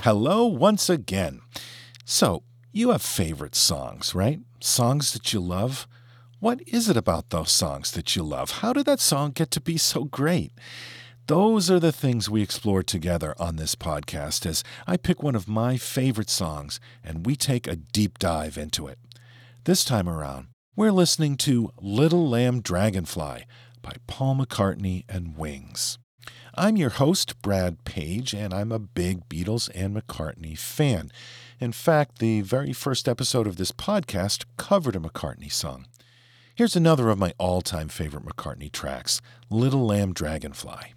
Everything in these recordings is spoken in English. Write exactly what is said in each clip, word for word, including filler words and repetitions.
Hello once again. So, you have favorite songs, right? Songs that you love? What is it about those songs that you love? How did that song get to be so great? Those are the things we explore together on this podcast as I pick one of my favorite songs and we take a deep dive into it. This time around, we're listening to Little Lamb Dragonfly by Paul McCartney and Wings. I'm your host, Brad Page, and I'm a big Beatles and McCartney fan. In fact, the very first episode of this podcast covered a McCartney song. Here's another of my all-time favorite McCartney tracks, Little Lamb Dragonfly.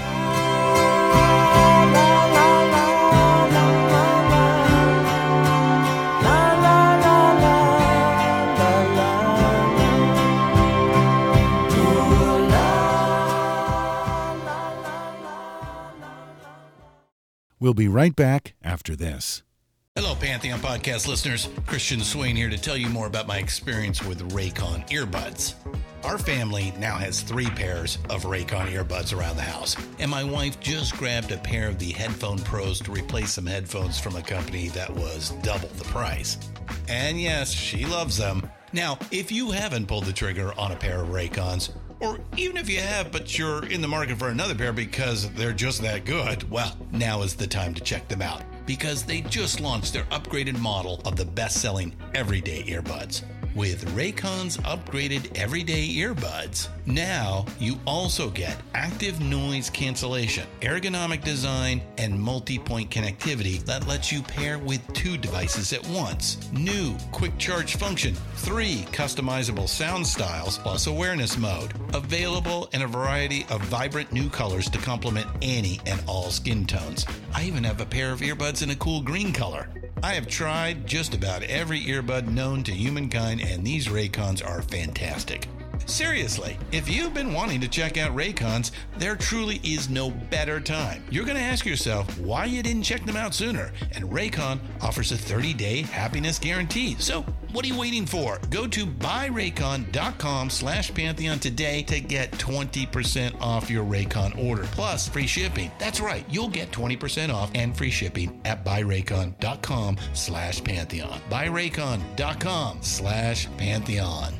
We'll be right back after this. Hello, Pantheon Podcast listeners. Christian Swain here to tell you more about my experience with Raycon earbuds. Our family now has three pairs of Raycon earbuds around the house, and my wife just grabbed a pair of the Headphone Pros to replace some headphones from a company that was double the price. And yes, she loves them. Now, if you haven't pulled the trigger on a pair of Raycons, or even if you have, but you're in the market for another pair because they're just that good, well, now is the time to check them out because they just launched their upgraded model of the best-selling everyday earbuds. With Raycon's upgraded everyday earbuds, now you also get active noise cancellation, ergonomic design, and multi-point connectivity that lets you pair with two devices at once. New quick charge function, three customizable sound styles, plus awareness mode. Available in a variety of vibrant new colors to complement any and all skin tones. I even have a pair of earbuds in a cool green color. I have tried just about every earbud known to humankind, and these Raycons are fantastic. Seriously, if you've been wanting to check out Raycons, there truly is no better time. You're going to ask yourself why you didn't check them out sooner, and Raycon offers a thirty-day happiness guarantee. So what are you waiting for? Go to buyraycon.com slash Pantheon today to get twenty percent off your Raycon order, plus free shipping. That's right, you'll get twenty percent off and free shipping at buyraycon.com slash Pantheon. buyraycon.com slash Pantheon.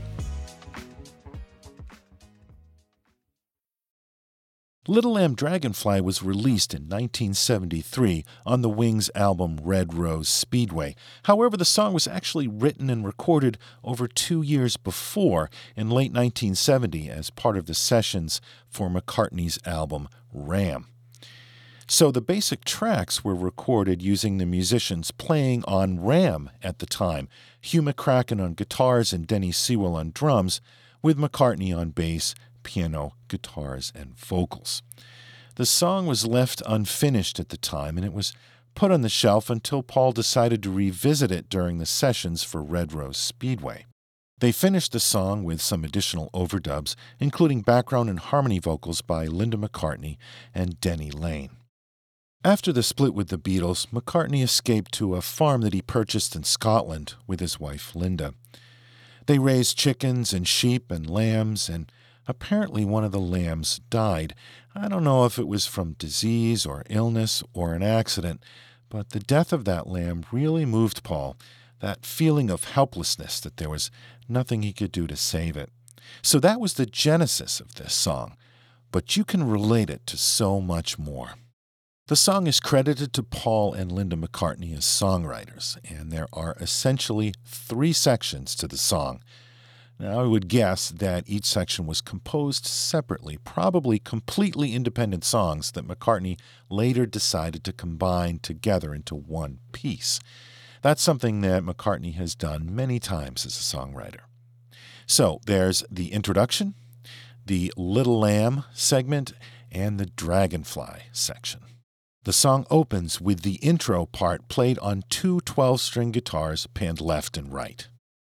Little Lamb Dragonfly was released in nineteen seventy-three on the Wings album Red Rose Speedway. However, the song was actually written and recorded over two years before, in late nineteen seventy, as part of the sessions for McCartney's album Ram. So the basic tracks were recorded using the musicians playing on Ram at the time, Hugh McCracken on guitars and Denny Sewell on drums, with McCartney on bass, piano, guitars, and vocals. The song was left unfinished at the time, and it was put on the shelf until Paul decided to revisit it during the sessions for Red Rose Speedway. They finished the song with some additional overdubs, including background and harmony vocals by Linda McCartney and Denny Laine. After the split with the Beatles, McCartney escaped to a farm that he purchased in Scotland with his wife Linda. They raised chickens and sheep and lambs, and apparently one of the lambs died. I don't know if it was from disease or illness or an accident, but the death of that lamb really moved Paul, that feeling of helplessness that there was nothing he could do to save it. So that was the genesis of this song, but you can relate it to so much more. The song is credited to Paul and Linda McCartney as songwriters, and there are essentially three sections to the song. Now, I would guess that each section was composed separately, probably completely independent songs that McCartney later decided to combine together into one piece. That's something that McCartney has done many times as a songwriter. So, there's the introduction, the Little Lamb segment, and the Dragonfly section. The song opens with the intro part played on two twelve-string guitars panned left and right.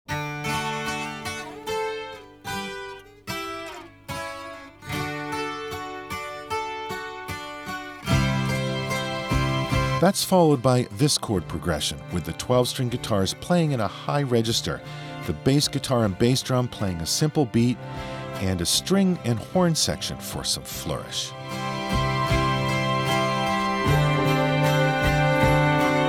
That's followed by this chord progression, with the twelve-string guitars playing in a high register, the bass guitar and bass drum playing a simple beat, and a string and horn section for some flourish.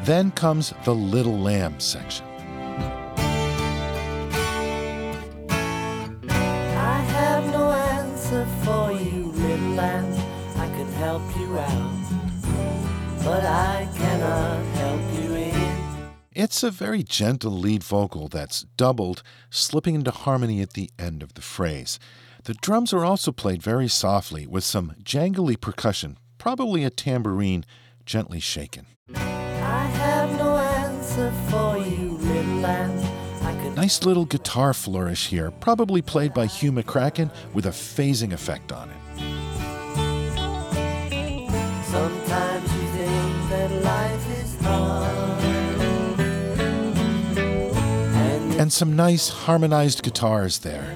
Then comes the Little Lamb section. I have no answer for you, little lamb. I can help you out, but I cannot help you in. It's a very gentle lead vocal that's doubled, slipping into harmony at the end of the phrase. The drums are also played very softly with some jangly percussion, probably a tambourine, gently shaken. I have no answer for you, little lamb. I can Nice little guitar flourish here, probably played by Hugh McCracken with a phasing effect on it. Sometimes you think that life is hard, and And some nice harmonized guitars there.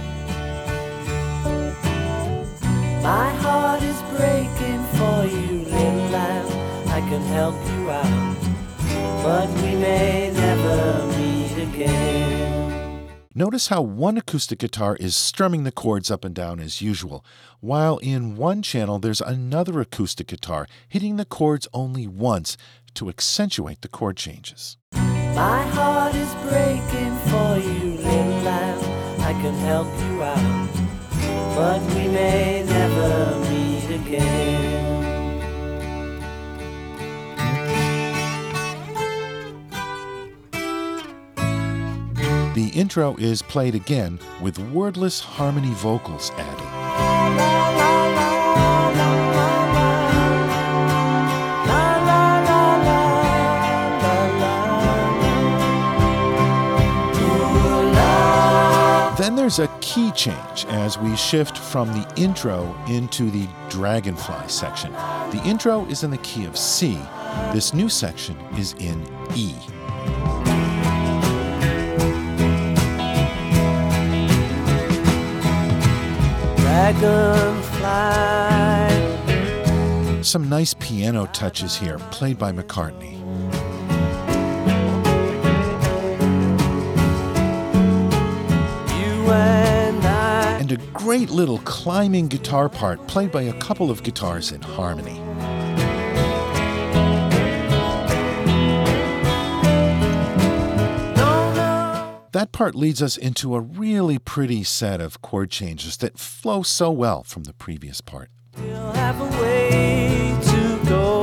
my heart is breaking for you, little lamb. I can help you out, but we may never meet again. Notice how one acoustic guitar is strumming the chords up and down as usual, while in one channel there's another acoustic guitar hitting the chords only once to accentuate the chord changes. My heart is breaking for you, little lamb. I can help you out, but we may never meet again. The intro is played again with wordless harmony vocals added. Then there's a key change as we shift from the intro into the Dragonfly section. The intro is in the key of C. This new section is in E. Dragonfly. Some nice piano touches here, played by McCartney. You and I. And a great little climbing guitar part, played by a couple of guitars in harmony. No, no. That part leads us into a really pretty set of chord changes that flow so well from the previous part. We'll have a way to go.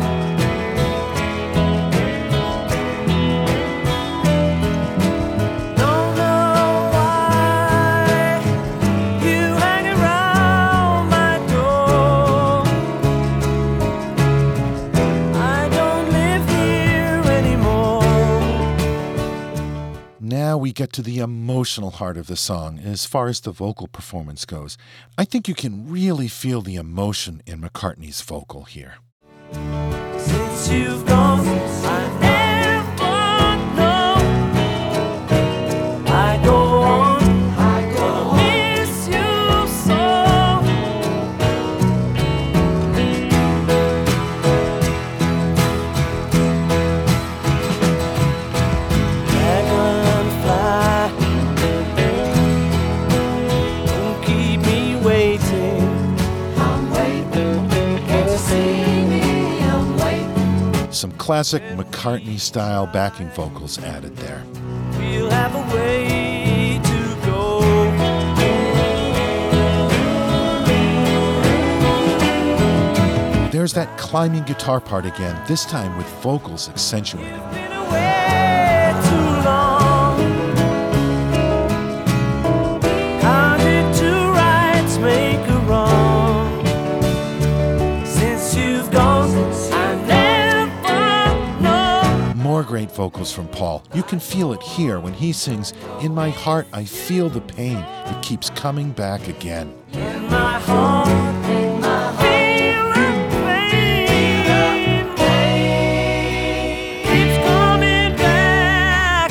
Don't know why you hang around my door. I don't live here anymore. Now we get to the emotional heart of the song as far as the vocal performance goes. I think you can really feel the emotion in McCartney's vocal here. Since you've gone, I never know. I go on, I go miss you so. Dragonfly, don't keep me waiting. I'm waiting, can't you see me? I'm waiting. Some classic McCartney-style backing vocals added there. We'll have a way to go. There's that climbing guitar part again, this time with vocals accentuated. Been away too long. How did two rights make a wrong? Since you've gone, I never know. More great vocals from Paul. You can feel it here when he sings, "In my heart I feel the pain. It keeps coming back again." In my heart, in my heart, feel the pain. Keeps coming back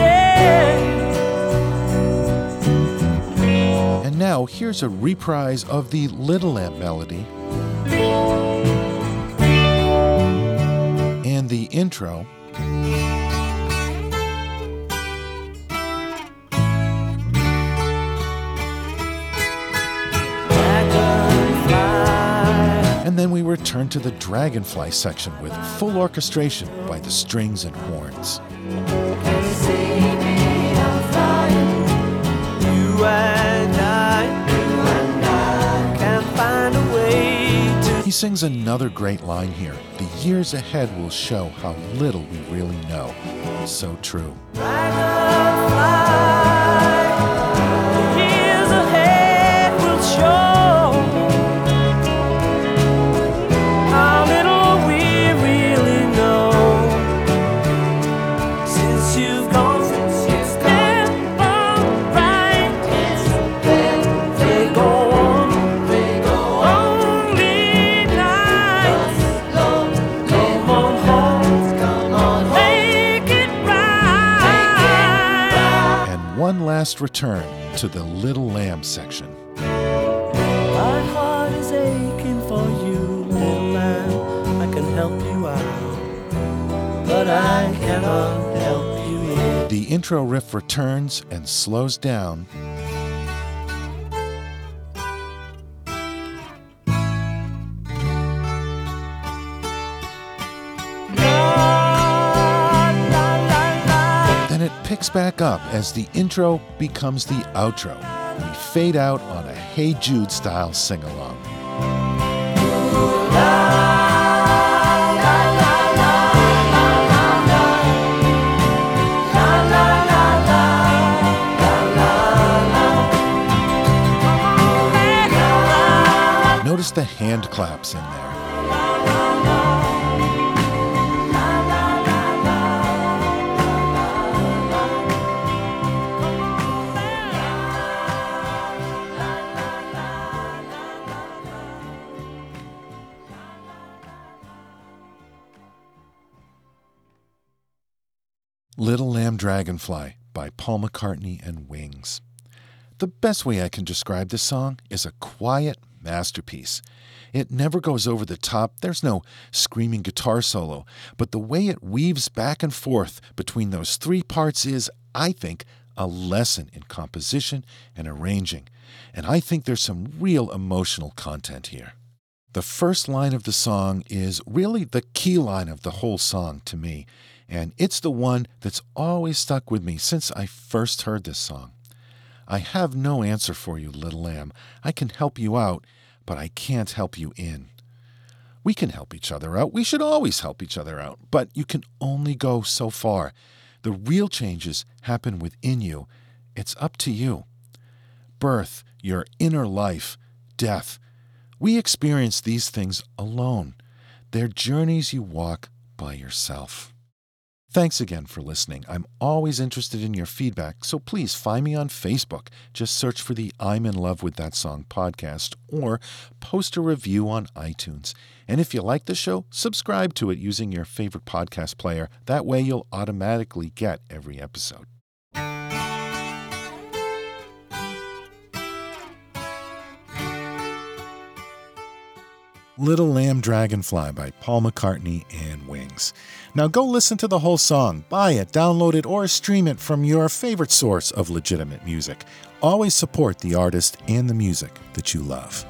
again. And now here's a reprise of the Little Lamb melody and the intro. And And then we return to the Dragonfly section with full orchestration by the strings and horns. You and I, you and I can find a way to... He sings another great line here. The years ahead will show how little we really know. So true. Dragonfly, the years ahead will show how little we really know. Since you've gone, since you've gone, right, they go on, they go on. Lonely nights, come on home, come on home. Make it right. And one last return to the Little Lamb section. My heart is aching for you, little lamb. I can help you out, but I cannot help you in. The intro riff returns and slows down. Then it picks back up as the intro becomes the outro. We fade out on a Hey Jude style sing-along. Notice the hand claps in there. Little Lamb Dragonfly by Paul McCartney and Wings. The best way I can describe this song is a quiet masterpiece. It never goes over the top, there's no screaming guitar solo, but the way it weaves back and forth between those three parts is, I think, a lesson in composition and arranging, and I think there's some real emotional content here. The first line of the song is really the key line of the whole song to me, and it's the one that's always stuck with me since I first heard this song. I have no answer for you, little lamb. I can help you out, but I can't help you in. We can help each other out. We should always help each other out, but you can only go so far. The real changes happen within you. It's up to you. Birth, your inner life, death. We experience these things alone. They're journeys you walk by yourself. Thanks again for listening. I'm always interested in your feedback, so please find me on Facebook. Just search for the I'm in Love with That Song podcast or post a review on iTunes. And if you like the show, subscribe to it using your favorite podcast player. That way you'll automatically get every episode. Little Lamb Dragonfly by Paul McCartney and Wings. Now go listen to the whole song, buy it, download it, or stream it from your favorite source of legitimate music. Always support the artist and the music that you love.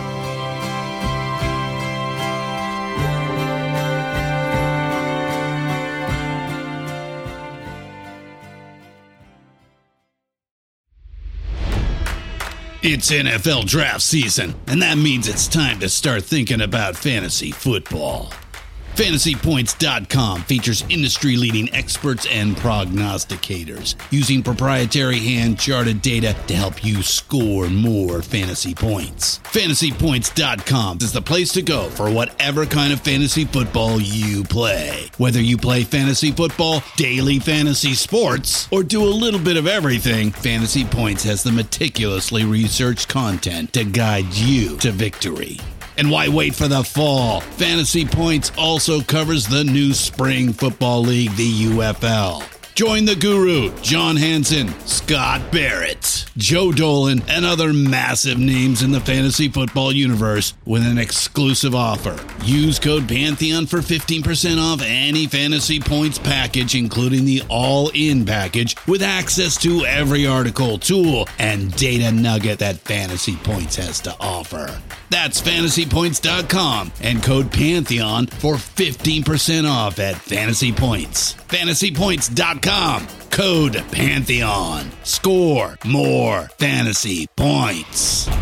It's N F L draft season, and that means it's time to start thinking about fantasy football. Fantasy Points dot com features industry-leading experts and prognosticators using proprietary hand-charted data to help you score more fantasy points. Fantasy Points dot com is the place to go for whatever kind of fantasy football you play. Whether you play fantasy football, daily fantasy sports, or do a little bit of everything, Fantasy Points has the meticulously researched content to guide you to victory. And why wait for the fall? Fantasy Points also covers the new spring football league, the U F L. Join the guru, John Hansen, Scott Barrett, Joe Dolan, and other massive names in the fantasy football universe with an exclusive offer. Use code Pantheon for fifteen percent off any Fantasy Points package, including the all-in package with access to every article, tool, and data nugget that Fantasy Points has to offer. That's fantasy points dot com and code Pantheon for fifteen percent off at Fantasy Points. fantasy points dot com, code Pantheon. Score more fantasy points.